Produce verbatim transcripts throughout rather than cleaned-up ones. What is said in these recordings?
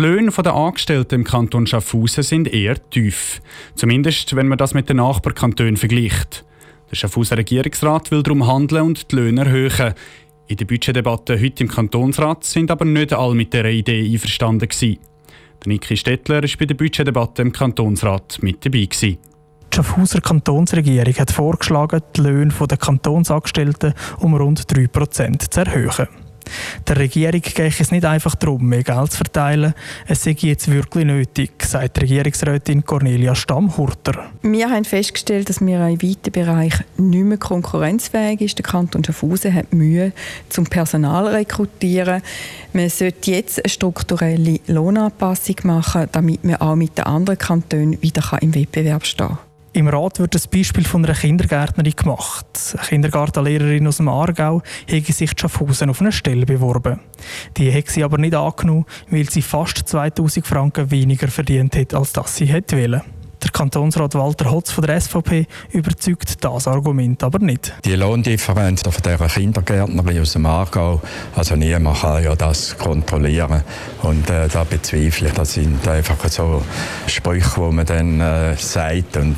Löhne der Angestellten im Kanton Schaffhausen sind eher tief. Zumindest, wenn man das mit den Nachbarkantonen vergleicht. Der Schaffhauser Regierungsrat will darum handeln und die Löhne erhöhen. In der Budgetdebatte heute im Kantonsrat sind aber nicht alle mit dieser Idee einverstanden gewesen. Der Niki Stettler war bei der Budgetdebatte im Kantonsrat mit dabei gewesen. Die Schaffhauser Kantonsregierung hat vorgeschlagen, die Löhne der Kantonsangestellten um rund drei Prozent zu erhöhen. Der Regierung geht es nicht einfach darum, mehr Geld zu verteilen. Es sei jetzt wirklich nötig, sagt Regierungsrätin Cornelia Stamm-Hurter. Wir haben festgestellt, dass wir in weiten Bereichen nicht mehr konkurrenzfähig ist. Der Kanton Schaffhausen hat Mühe zum Personal rekrutieren. Man sollte jetzt eine strukturelle Lohnanpassung machen, damit man auch mit den anderen Kantonen wieder im Wettbewerb stehen kann. Im Rat wird das Beispiel von einer Kindergärtnerin gemacht. Eine Kindergartenlehrerin aus dem Aargau hätte sich in Schaffhausen auf eine Stelle beworben. Die hätte sie aber nicht angenommen, weil sie fast zweitausend Franken weniger verdient hat, als das sie hätte wollen. Der Kantonsrat Walter Hotz von der S V P überzeugt das Argument aber nicht. Die Lohndifferenz von dieser Kindergärtnerin aus dem Aargau, also niemand kann ja das kontrollieren. Und äh, da bezweifle ich, das sind einfach so Sprüche, die man dann äh, sagt und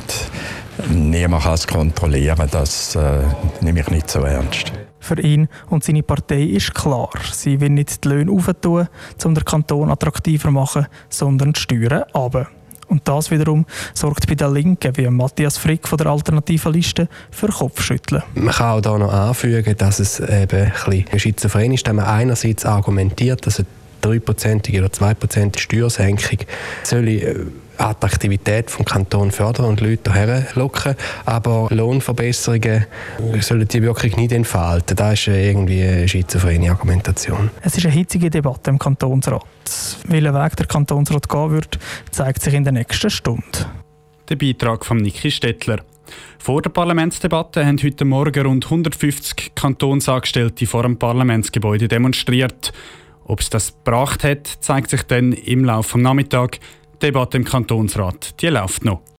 niemand kann es kontrollieren. Das äh, nehme ich nicht so ernst. Für ihn und seine Partei ist klar, sie will nicht die Löhne aufentun, um den Kanton attraktiver zu machen, sondern die Steuern runter. Und das wiederum sorgt bei den Linken, wie Matthias Frick von der alternativen Liste, für Kopfschütteln. Man kann auch da noch anfügen, dass es eben ein bisschen schizophren ist, wenn man einerseits argumentiert, dass eine drei Prozent oder zwei Prozent Steuersenkung soll Attraktivität vom Kanton fördern und Leute hierher locken, aber Lohnverbesserungen sollen die wirklich nicht entfalten. Das ist irgendwie eine schizophrene Argumentation. Es ist eine hitzige Debatte im Kantonsrat. Welchen Weg der Kantonsrat gehen wird, zeigt sich in der nächsten Stunde. Der Beitrag von Niki Stettler. Vor der Parlamentsdebatte haben heute Morgen rund hundertfünfzig Kantonsangestellte vor dem Parlamentsgebäude demonstriert. Ob es das gebracht hat, zeigt sich dann im Laufe des Nachmittags. Die Debatte im Kantonsrat, die läuft noch.